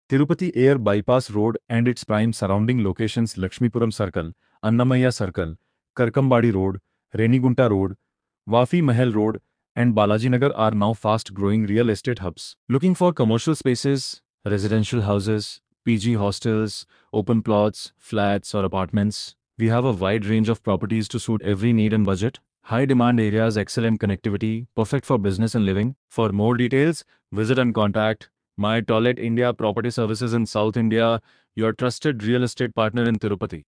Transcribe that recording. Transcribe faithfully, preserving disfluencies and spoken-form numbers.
Tirupati Air Bypass Road and its prime surrounding locations Lakshmipuram Circle, Annamaya Circle, Karkambadi Road, Renigunta Road, Wafi Mahal Road, and Balajinagar are now fast-growing real estate hubs. Looking for commercial spaces, residential houses, P G hostels, open plots, flats or apartments? We have a wide range of properties to suit every need and budget. High demand areas, excellent connectivity, perfect for business and living. For more details, visit and contact My Toilet India Property Services in South India, your trusted real estate partner in Tirupati.